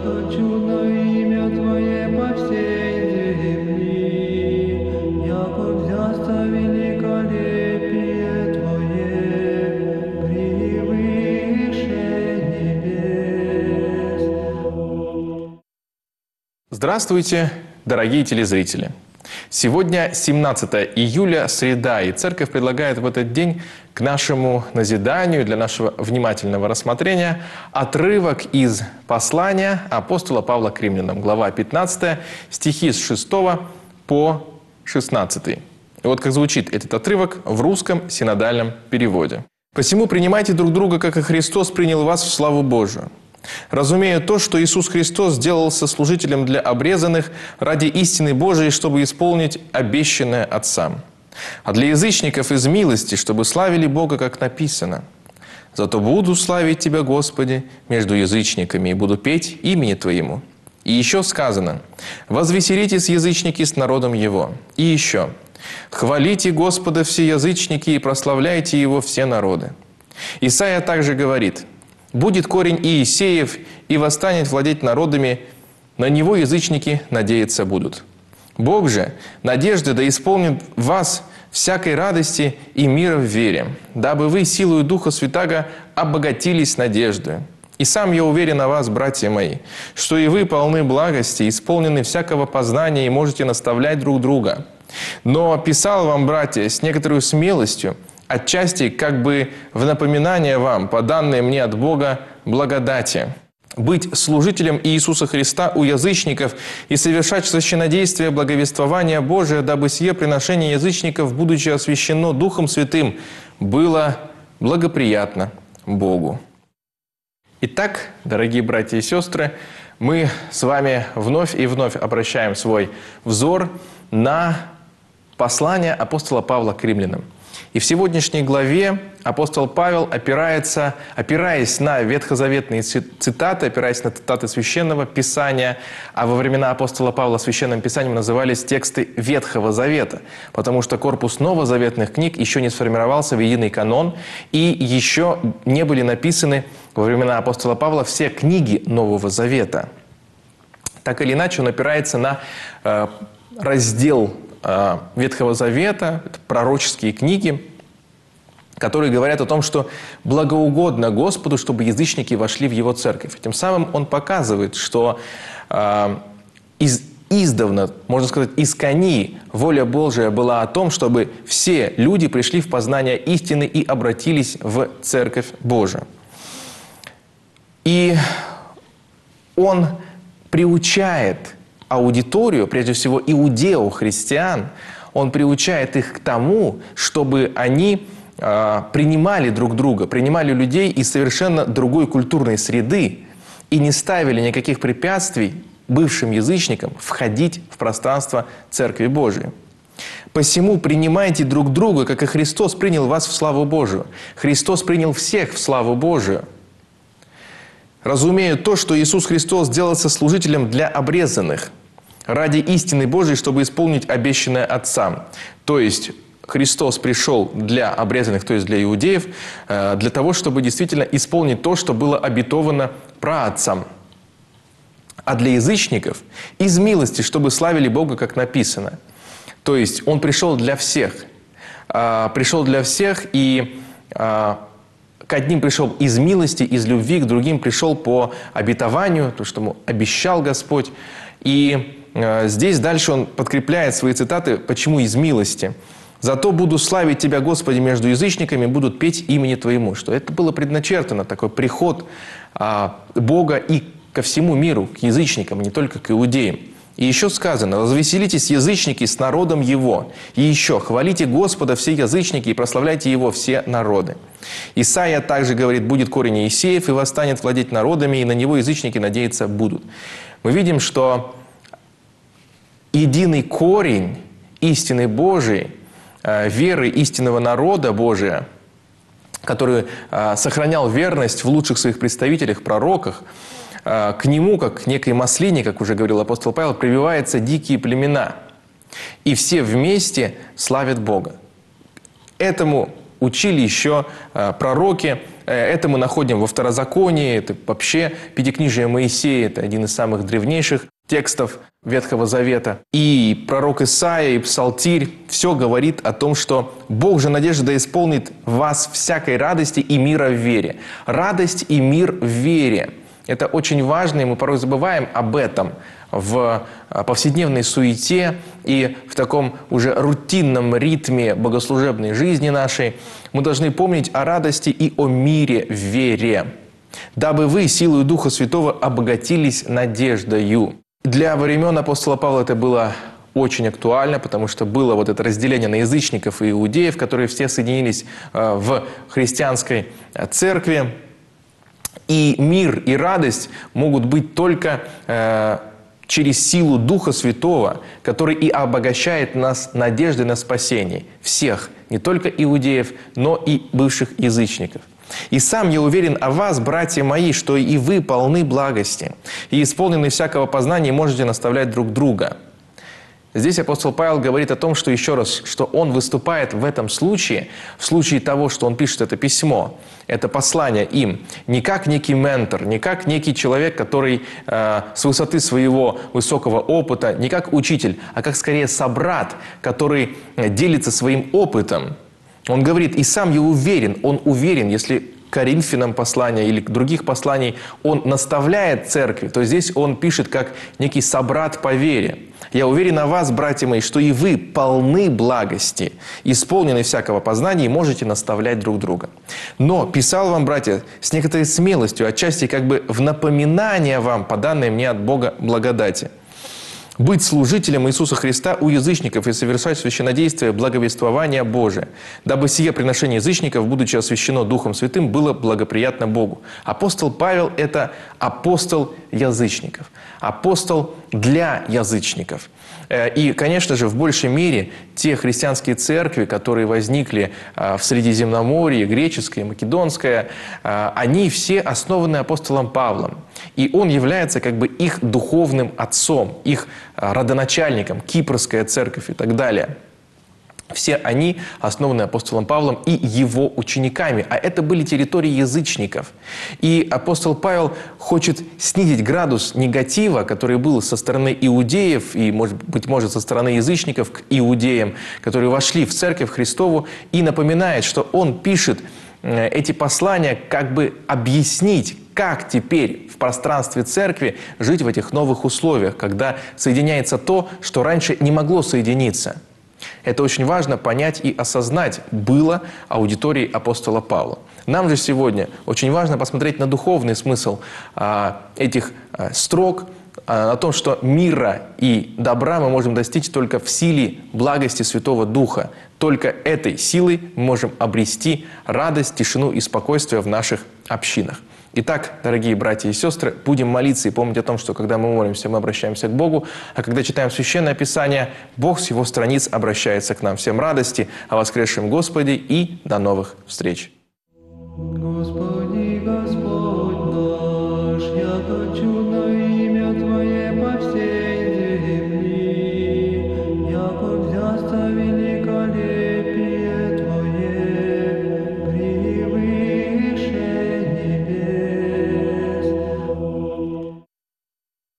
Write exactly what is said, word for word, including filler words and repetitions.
что чудно имя Твое по всей земли, яко взяться великолепие Твое превыше небес. Здравствуйте, дорогие телезрители! Сегодня семнадцатое июля, среда, и Церковь предлагает в этот день к нашему назиданию, для нашего внимательного рассмотрения, отрывок из послания апостола Павла к римлянам, глава пятнадцатая, стихи с шестого по шестнадцатый. И вот как звучит этот отрывок в русском синодальном переводе. «Посему принимайте друг друга, как и Христос принял вас в славу Божию. Разумея то, что Иисус Христос сделался служителем для обрезанных ради истины Божией, чтобы исполнить обещанное Отцам. А для язычников из милости, чтобы славили Бога, как написано. Зато буду славить Тебя, Господи, между язычниками, и буду петь имени Твоему. И еще сказано: возвеселитесь, язычники, с народом Его. И еще: хвалите Господа все язычники и прославляйте Его все народы. Исайя также говорит: будет корень Иисеев, и восстанет владеть народами, на него язычники надеяться будут. Бог же надежды да исполнит вас всякой радости и мира в вере, дабы вы силою Духа Святаго обогатились надеждой. И сам я уверен о вас, братья мои, что и вы полны благости, исполнены всякого познания и можете наставлять друг друга. Но писал вам, братья, с некоторой смелостью, отчасти как бы в напоминание вам, по данной мне от Бога благодати, быть служителем Иисуса Христа у язычников и совершать священнодействие благовествования Божия, дабы сие приношение язычников, будучи освящено Духом Святым, было благоприятно Богу». Итак, дорогие братья и сестры, мы с вами вновь и вновь обращаем свой взор на послание апостола Павла к римлянам. И в сегодняшней главе апостол Павел опирается, опираясь на ветхозаветные цитаты, опираясь на цитаты Священного Писания, а во времена апостола Павла Священным Писанием назывались тексты Ветхого Завета, потому что корпус новозаветных книг еще не сформировался в единый канон, и еще не были написаны во времена апостола Павла все книги Нового Завета. Так или иначе, он опирается на э, раздел Ветхого Завета, это пророческие книги, которые говорят о том, что благоугодно Господу, чтобы язычники вошли в Его церковь. Тем самым он показывает, что э, из, издавна, можно сказать, искони воля Божия была о том, чтобы все люди пришли в познание истины и обратились в церковь Божию. И он приучает аудиторию, прежде всего иудео-христиан, он приучает их к тому, чтобы они э, принимали друг друга, принимали людей из совершенно другой культурной среды и не ставили никаких препятствий бывшим язычникам входить в пространство Церкви Божией. «Посему принимайте друг друга, как и Христос принял вас в славу Божию». Христос принял всех в славу Божию. «Разумея то, что Иисус Христос сделался служителем для обрезанных, ради истины Божией, чтобы исполнить обещанное Отцам». То есть Христос пришел для обрезанных, то есть для иудеев, для того, чтобы действительно исполнить то, что было обетовано праотцам. А для язычников из милости, чтобы славили Бога, как написано. То есть Он пришел для всех. Пришел для всех, и к одним пришел из милости, из любви, к другим пришел по обетованию, то, что ему обещал Господь. И здесь дальше он подкрепляет свои цитаты, почему из милости. «Зато буду славить Тебя, Господи, между язычниками, будут петь имени Твоему». Что это было предначертано, такой приход а, Бога и ко всему миру, к язычникам, не только к иудеям. И еще сказано: «Возвеселитесь, язычники, с народом Его». И еще: «Хвалите Господа все язычники и прославляйте Его все народы». Исайя также говорит: «Будет корень Иисеев, и восстанет владеть народами, и на него язычники надеяться будут». Мы видим, что единый корень истины Божией, веры истинного народа Божия, который сохранял верность в лучших своих представителях, пророках, к нему, как к некой маслине, как уже говорил апостол Павел, прививаются дикие племена. И все вместе славят Бога. Этому учили еще пророки Это мы находим во Второзаконии, это вообще Пятикнижие Моисея, это один из самых древнейших текстов Ветхого Завета. И пророк Исаия, и Псалтирь, все говорит о том, что Бог же надежда да исполнит вас всякой радости и мира в вере. Радость и мир в вере. Это очень важно, и мы порой забываем об этом в повседневной суете и в таком уже рутинном ритме богослужебной жизни нашей. Мы должны помнить о радости и о мире в вере, дабы вы силою Духа Святого обогатились надеждою. Для времен апостола Павла это было очень актуально, потому что было вот это разделение на язычников и иудеев, которые все соединились в христианской церкви. И мир, и радость могут быть только э, через силу Духа Святого, который и обогащает нас надеждой на спасение. Всех, не только иудеев, но и бывших язычников. «И сам я уверен о вас, братья мои, что и вы полны благости, и исполнены всякого познания, можете наставлять друг друга». Здесь апостол Павел говорит о том, что еще раз, что он выступает в этом случае, в случае того, что он пишет это письмо, это послание им, не как некий ментор, не как некий человек, который э, с высоты своего высокого опыта, не как учитель, а как скорее собрат, который делится своим опытом. Он говорит, и сам я уверен, он уверен, если к Коринфянам послания или к других посланий он наставляет церкви, то здесь он пишет как некий собрат по вере. «Я уверен о вас, братья мои, что и вы полны благости, исполнены всякого познания и можете наставлять друг друга. Но писал вам, братья, с некоторой смелостью, отчасти как бы в напоминание вам, по данной мне от Бога благодати, быть служителем Иисуса Христа у язычников и совершать священнодействие благовествования Божия, дабы сие приношение язычников, будучи освящено Духом Святым, было благоприятно Богу». Апостол Павел – это апостол язычников, апостол для язычников. И, конечно же, в большей мере те христианские церкви, которые возникли в Средиземноморье, греческая, македонская, они все основаны апостолом Павлом. И он является как бы их духовным отцом, их родоначальником, Кипрская церковь и так далее. Все они основаны апостолом Павлом и его учениками. А это были территории язычников. И апостол Павел хочет снизить градус негатива, который был со стороны иудеев и, может быть, может, со стороны язычников к иудеям, которые вошли в церковь Христову, и напоминает, что он пишет эти послания, как бы объяснить, как теперь в пространстве церкви жить в этих новых условиях, когда соединяется то, что раньше не могло соединиться. Это очень важно понять и осознать было аудиторией апостола Павла. Нам же сегодня очень важно посмотреть на духовный смысл а, этих а, строк, а, о том, что мира и добра мы можем достичь только в силе благости Святого Духа. Только этой силой мы можем обрести радость, тишину и спокойствие в наших общинах. Итак, дорогие братья и сестры, будем молиться и помнить о том, что когда мы молимся, мы обращаемся к Богу, а когда читаем Священное Писание, Бог с Его страниц обращается к нам. Всем радости о воскресшем Господе и до новых встреч! Господи.